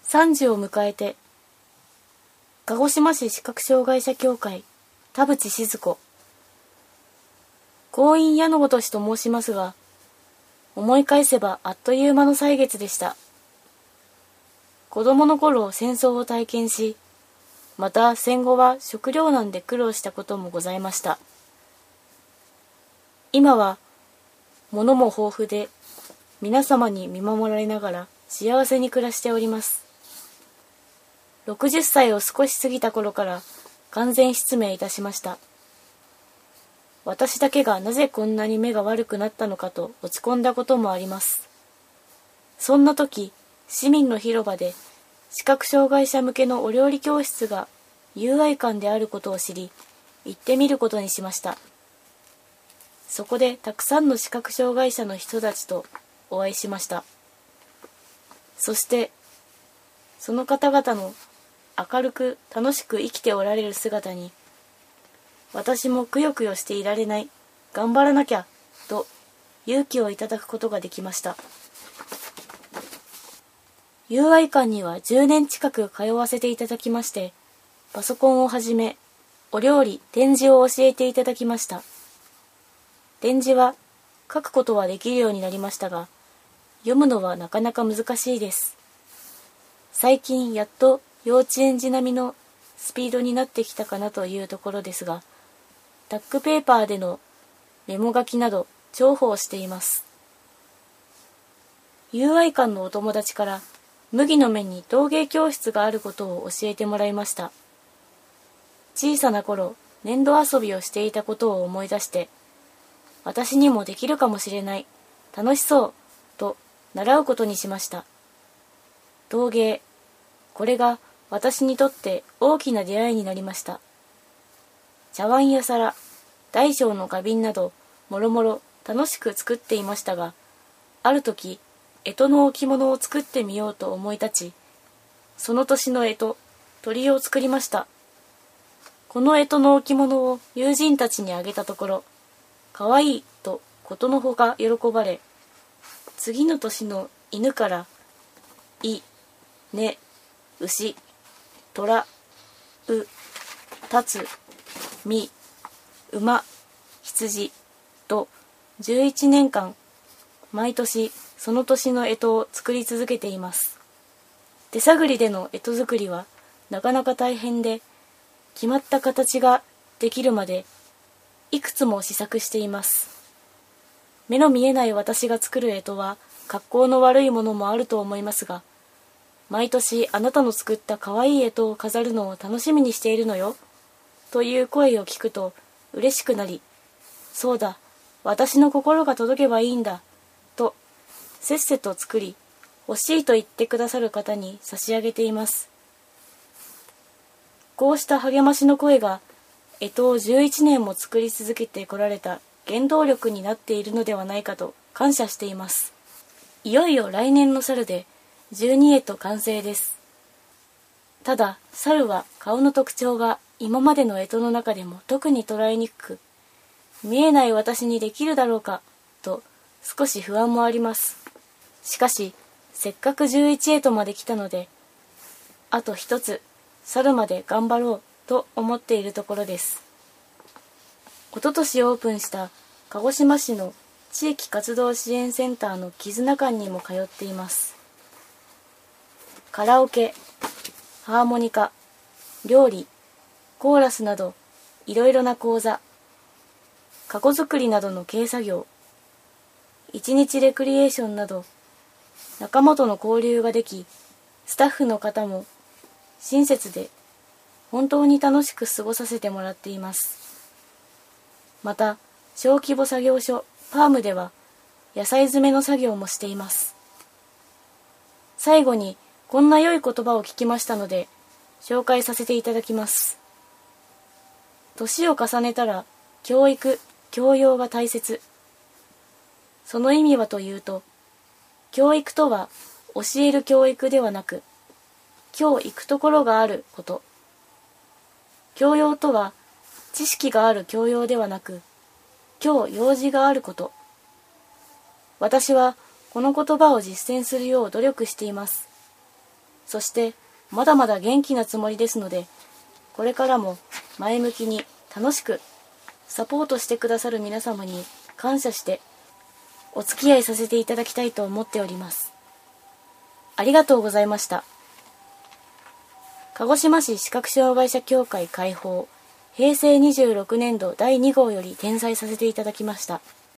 30を迎えて、鹿児島市視覚障害者協会、田淵静子。婚姻矢野ごとしと申しますが、思い返せばあっという間の歳月でした。子供の頃戦争を体験し、また戦後は食糧難で苦労したこともございました。今は物も豊富で皆様に見守られながら幸せに暮らしております。60歳を少し過ぎた頃から完全失明いたしました。私だけがなぜこんなに目が悪くなったのかと落ち込んだこともあります。そんな時、市民の広場で視覚障害者向けのお料理教室が友愛館であることを知り、行ってみることにしました。そこでたくさんの視覚障害者の人たちとお会いしました。そして、その方々の明るく楽しく生きておられる姿に、私もくよくよしていられない、頑張らなきゃ、と勇気をいただくことができました。友愛館には10年近く通わせていただきまして、パソコンをはじめ、お料理、展示を教えていただきました。展示は書くことはできるようになりましたが、読むのはなかなか難しいです。最近やっと幼稚園児並みのスピードになってきたかなというところですが、タックペーパーでのメモ書きなど重宝しています。友愛館のお友達から麦の目に陶芸教室があることを教えてもらいました。小さな頃、粘土遊びをしていたことを思い出して、私にもできるかもしれない、楽しそう、と習うことにしました。陶芸、これが私にとって大きな出会いになりました。茶碗や皿、大小の花瓶など、もろもろ楽しく作っていましたが、ある時、干支の置物を作ってみようと思い立ち、その年の干支、鳥を作りました。この干支の置物を友人たちにあげたところ、かわいいとことのほか喜ばれ、次の年の犬から、い、ね、牛、虎、う、たつ、み、馬、羊と11年間、毎年その年の干支を作り続けています。手探りでの干支作りはなかなか大変で、決まった形ができるまでいくつも試作しています。目の見えない私が作る干支は格好の悪いものもあると思いますが、毎年あなたの作った可愛い干支を飾るのを楽しみにしているのよ、という声を聞くと嬉しくなり、そうだ、私の心が届けばいいんだ、とせっせと作り、欲しいと言ってくださる方に差し上げています。こうした励ましの声が、干支を11年も作り続けてこられた原動力になっているのではないかと感謝しています。いよいよ来年の春で12干支完成です。ただ、猿は顔の特徴が今までの干支の中でも特に捉えにくく、見えない私にできるだろうか、と少し不安もあります。しかし、せっかく11干支まで来たので、あと一つ、猿まで頑張ろうと思っているところです。おととしオープンした鹿児島市の地域活動支援センターの絆館にも通っています。カラオケ、ハーモニカ、料理、コーラスなどいろいろな講座、過去作りなどの軽作業、一日レクリエーションなど仲間との交流ができ、スタッフの方も親切で本当に楽しく過ごさせてもらっています。また、小規模作業所パームでは野菜詰めの作業もしています。最後にこんな良い言葉を聞きましたので紹介させていただきます。年を重ねたら教育・教養が大切。その意味はというと、教育とは教える教育ではなく、今日行くところがあること。教養とは知識がある教養ではなく、今日用事があること。私はこの言葉を実践するよう努力しています。 そしてまだまだ元気なつもりですので、これからも前向きに楽しくサポートしてくださる皆様に感謝してお付き合いさせていただきたいと思っております。ありがとうございました。鹿児島市視覚障害者協会会報平成26年度第2号より転載させていただきました。